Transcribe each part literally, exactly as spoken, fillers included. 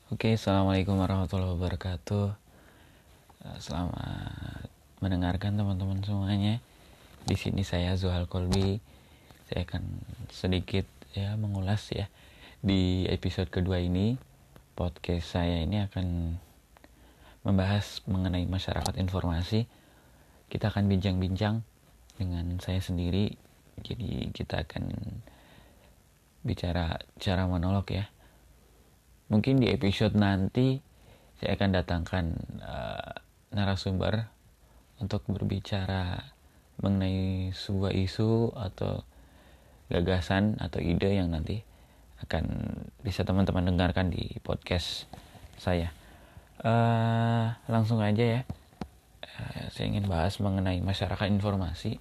Oke, assalamualaikum warahmatullahi wabarakatuh. Eh, Selamat mendengarkan teman-teman semuanya. Di sini saya Zuhal Kolbi. Saya akan sedikit ya mengulas ya di episode kedua ini. Podcast saya ini akan membahas mengenai masyarakat informasi. Kita akan bincang-bincang dengan saya sendiri. Jadi kita akan bicara cara monolog ya. Mungkin di episode nanti saya akan datangkan uh, narasumber untuk berbicara mengenai sebuah isu atau gagasan atau ide yang nanti akan bisa teman-teman dengarkan di podcast saya. Uh, langsung aja ya. Uh, saya ingin bahas mengenai masyarakat informasi.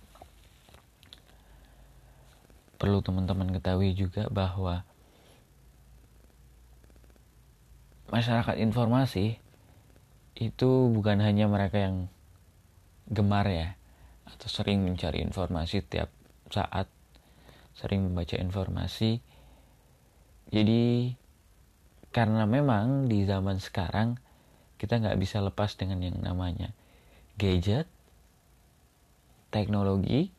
Perlu teman-teman ketahui juga bahwa masyarakat informasi itu bukan hanya mereka yang gemar ya atau sering mencari informasi tiap saat, sering membaca informasi. Jadi karena memang di zaman sekarang kita nggak bisa lepas dengan yang namanya gadget, teknologi,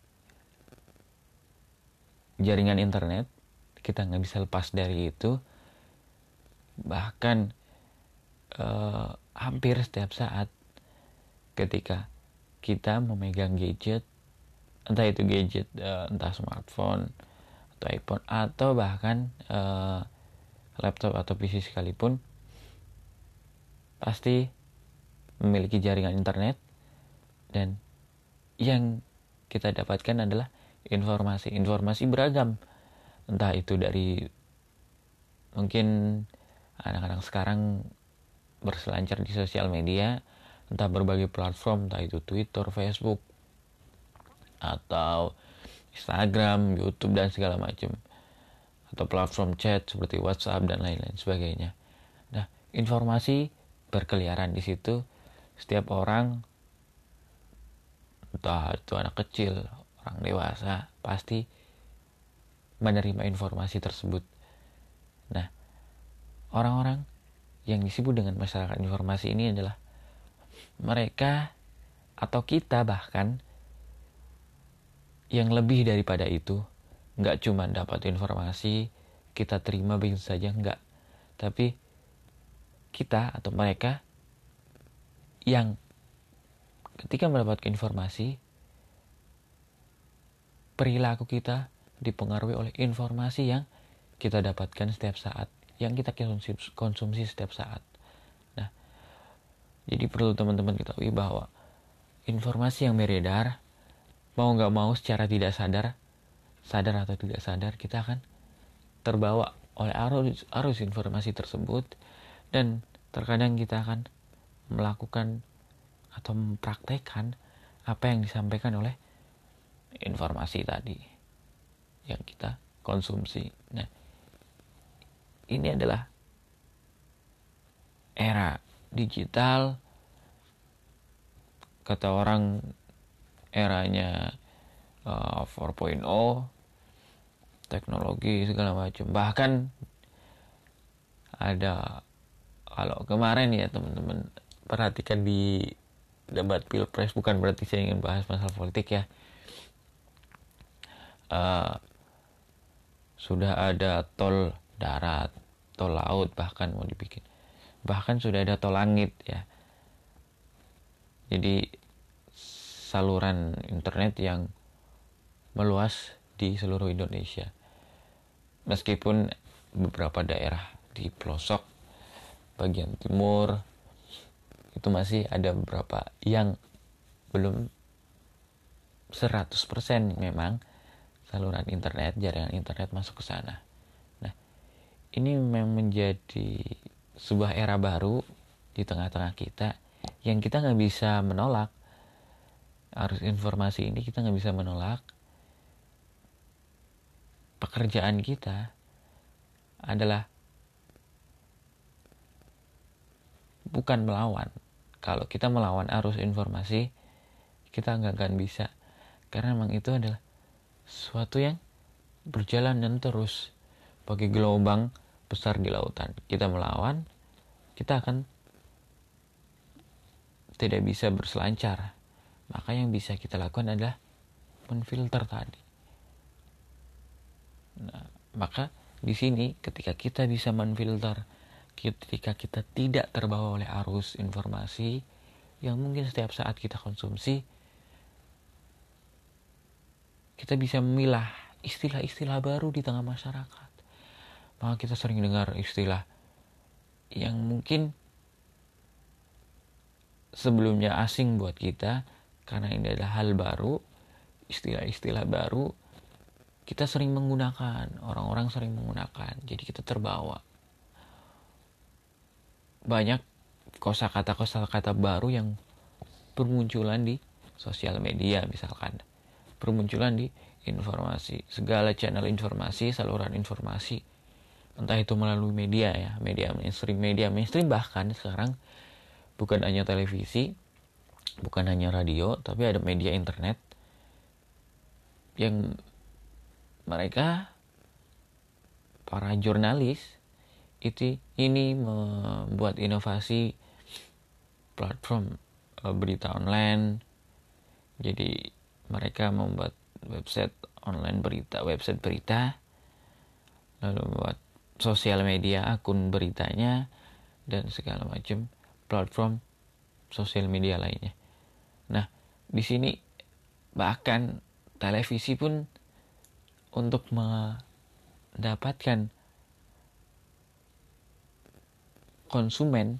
jaringan internet. Kita nggak bisa lepas dari itu. Bahkan eh, hampir setiap saat ketika kita memegang gadget, entah itu gadget eh, entah smartphone atau iPhone atau bahkan eh, laptop atau P C sekalipun, pasti memiliki jaringan internet, dan yang kita dapatkan adalah informasi-informasi beragam, entah itu dari mungkin anak-anak sekarang berselancar di sosial media, entah berbagai platform, entah itu Twitter, Facebook, atau Instagram, YouTube, dan segala macam, atau platform chat seperti WhatsApp dan lain-lain sebagainya. Nah, informasi berkeliaran di situ. Setiap orang, entah itu anak kecil, orang dewasa, pasti menerima informasi tersebut. Nah, orang-orang yang disebut dengan masyarakat informasi ini adalah mereka atau kita bahkan yang lebih daripada itu. Nggak cuma dapat informasi kita terima begitu saja, nggak. Tapi kita atau mereka yang ketika mendapatkan informasi, perilaku kita dipengaruhi oleh informasi yang kita dapatkan setiap saat, yang kita konsumsi setiap saat. Nah, jadi perlu teman-teman ketahui bahwa informasi yang beredar, mau nggak mau secara tidak sadar, sadar atau tidak sadar, kita akan terbawa oleh arus, arus informasi tersebut, dan terkadang kita akan melakukan atau mempraktekkan apa yang disampaikan oleh informasi tadi yang kita konsumsi. Nah, ini adalah era digital, kata orang eranya uh, empat titik nol, teknologi segala macam. Bahkan ada, kalau kemarin ya teman-teman perhatikan di debat pilpres, bukan berarti saya ingin bahas masalah politik ya, uh, sudah ada tol darat, tol laut, bahkan mau dibikin, bahkan sudah ada tol langit ya. Jadi saluran internet yang meluas di seluruh Indonesia, meskipun beberapa daerah di pelosok bagian timur itu masih ada beberapa yang belum seratus persen memang saluran internet, jaringan internet masuk ke sana. Nah, ini memang menjadi sebuah era baru di tengah-tengah kita yang kita nggak bisa menolak. Arus informasi ini kita nggak bisa menolak. Pekerjaan kita adalah bukan melawan. Kalau kita melawan arus informasi, kita nggak akan bisa, karena memang itu adalah sesuatu yang berjalan dan terus, bagi gelombang besar di lautan. Kita melawan, kita akan tidak bisa berselancar. Maka yang bisa kita lakukan adalah menfilter tadi. Nah, maka di sini ketika kita bisa menfilter, ketika kita tidak terbawa oleh arus informasi yang mungkin setiap saat kita konsumsi, kita bisa memilah istilah-istilah baru di tengah masyarakat. Maka kita sering dengar istilah yang mungkin sebelumnya asing buat kita, karena ini adalah hal baru, istilah-istilah baru, kita sering menggunakan, orang-orang sering menggunakan, jadi kita terbawa. Banyak kosakata-kosakata baru yang bermunculan di sosial media misalkan, bermunculan di informasi, segala channel informasi, saluran informasi, entah itu melalui media ya, media mainstream, media mainstream bahkan sekarang bukan hanya televisi, bukan hanya radio, tapi ada media internet yang mereka, para jurnalis itu ini membuat inovasi platform berita online. Jadi mereka membuat website online berita, website berita, lalu membuat sosial media, akun beritanya, dan segala macam platform sosial media lainnya. Nah, di sini bahkan televisi pun untuk mendapatkan konsumen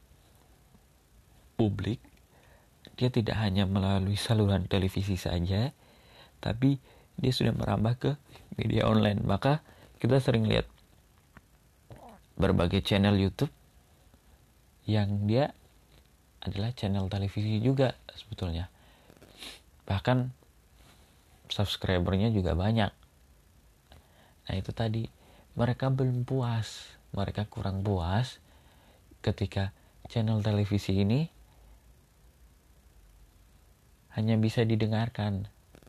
publik, dia tidak hanya melalui saluran televisi saja, tapi dia sudah merambah ke media online. Maka kita sering lihat berbagai channel YouTube yang dia adalah channel televisi juga sebetulnya. Bahkan subscribernya juga banyak. Nah itu tadi, mereka belum puas, mereka kurang puas ketika channel televisi ini hanya bisa didengarkan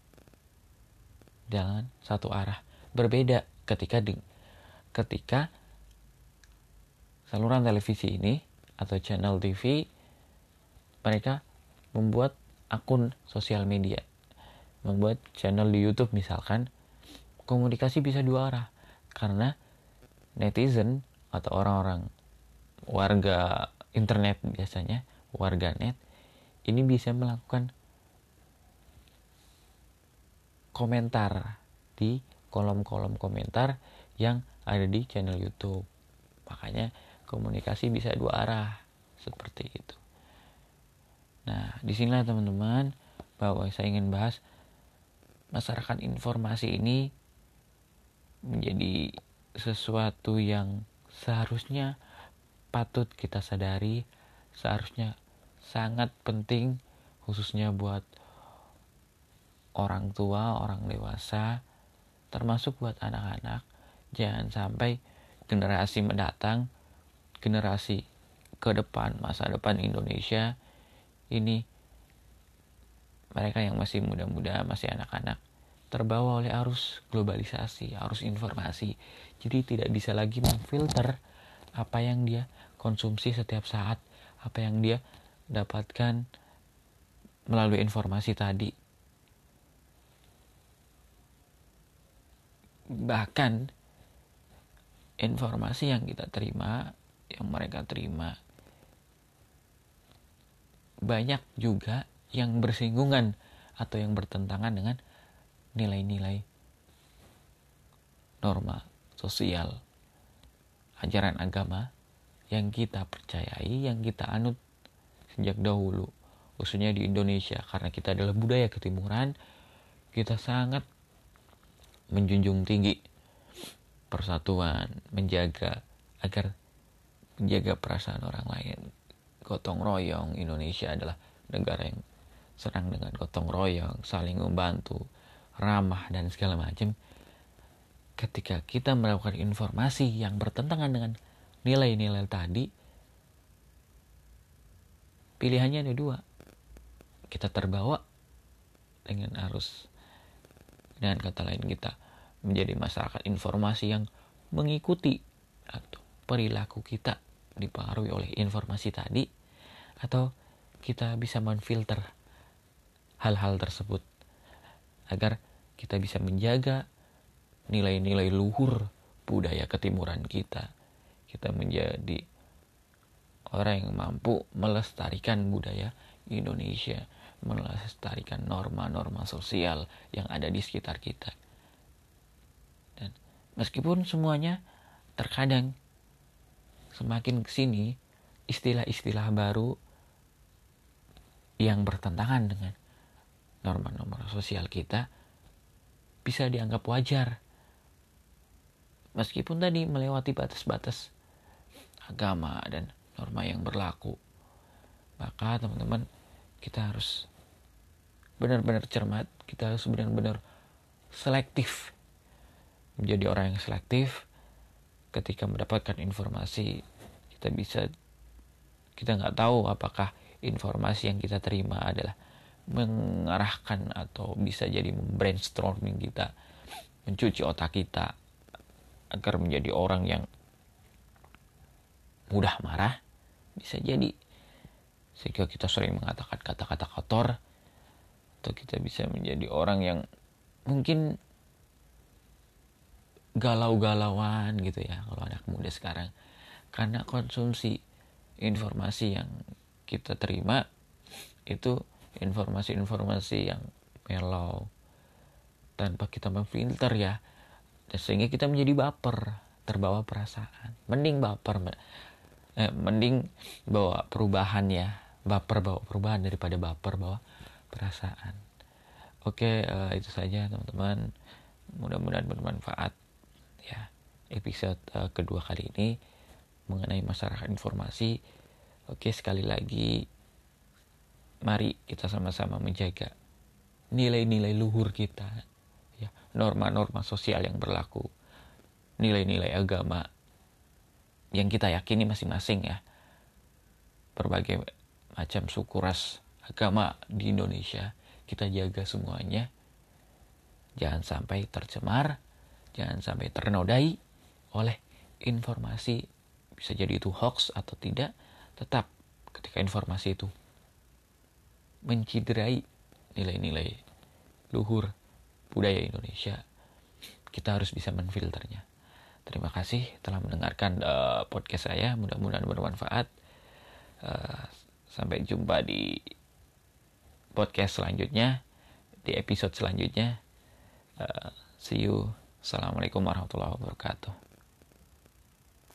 dengan satu arah. Berbeda ketika di, ketika saluran televisi ini atau channel T V, mereka membuat akun sosial media, membuat channel di YouTube misalkan, komunikasi bisa dua arah. Karena netizen atau orang-orang warga internet biasanya, warga net, ini bisa melakukan komentar di kolom-kolom komentar yang ada di channel YouTube. Makanya komunikasi bisa dua arah seperti itu. Nah, disinilah teman-teman bahwa saya ingin bahas masyarakat informasi ini menjadi sesuatu yang seharusnya patut kita sadari, seharusnya sangat penting khususnya buat orang tua, orang dewasa, termasuk buat anak-anak. Jangan sampai generasi mendatang, generasi ke depan, masa depan Indonesia ini, mereka yang masih muda-muda, masih anak-anak, terbawa oleh arus globalisasi, arus informasi. Jadi tidak bisa lagi memfilter apa yang dia konsumsi setiap saat, apa yang dia dapatkan melalui informasi tadi. Bahkan informasi yang kita terima, yang mereka terima, banyak juga yang bersinggungan atau yang bertentangan dengan nilai-nilai norma sosial, ajaran agama yang kita percayai, yang kita anut sejak dahulu, khususnya di Indonesia. Karena kita adalah budaya ketimuran, kita sangat menjunjung tinggi persatuan, menjaga agar menjaga perasaan orang lain, gotong royong. Indonesia adalah negara yang senang dengan gotong royong, saling membantu, ramah dan segala macam. Ketika kita melakukan informasi yang bertentangan dengan nilai-nilai tadi, pilihannya ada dua. Kita terbawa dengan arus, dengan kata lain kita menjadi masyarakat informasi yang mengikuti atau perilaku kita dipengaruhi oleh informasi tadi, atau kita bisa menfilter hal-hal tersebut agar kita bisa menjaga nilai-nilai luhur budaya ketimuran kita. Kita menjadi orang yang mampu melestarikan budaya Indonesia, melestarikan norma-norma sosial yang ada di sekitar kita. Dan meskipun semuanya terkadang semakin kesini istilah-istilah baru yang bertentangan dengan norma-norma sosial kita bisa dianggap wajar, meskipun tadi melewati batas-batas agama dan norma yang berlaku. Maka teman-teman, kita harus benar-benar cermat, kita harus benar-benar selektif, menjadi orang yang selektif. Ketika mendapatkan informasi, kita bisa kita nggak tahu apakah informasi yang kita terima adalah mengarahkan atau bisa jadi brainstorming kita, mencuci otak kita agar menjadi orang yang mudah marah, bisa jadi sehingga kita sering mengatakan kata-kata kotor, atau kita bisa menjadi orang yang mungkin galau-galauan gitu ya kalau anak muda sekarang, karena konsumsi informasi yang kita terima itu informasi-informasi yang mellow tanpa kita memfilter ya, dan sehingga kita menjadi baper, terbawa perasaan. Mending baper eh, mending bawa perubahan ya, baper bawa perubahan daripada baper bawa perasaan. Oke, uh, itu saja teman-teman, mudah-mudahan bermanfaat ya episode uh, kedua kali ini mengenai masyarakat informasi. Oke, sekali lagi mari kita sama-sama menjaga nilai-nilai luhur kita ya, norma-norma sosial yang berlaku, nilai-nilai agama yang kita yakini masing-masing ya. Berbagai macam suku ras agama di Indonesia kita jaga semuanya, jangan sampai tercemar, jangan sampai ternodai oleh informasi, bisa jadi itu hoax atau tidak. Tetap ketika informasi itu menciderai nilai-nilai luhur budaya Indonesia, kita harus bisa menfilternya. Terima kasih telah mendengarkan uh, podcast saya, mudah-mudahan bermanfaat. Uh, sampai jumpa di podcast selanjutnya, di episode selanjutnya. Uh, see you. Assalamualaikum warahmatullahi wabarakatuh.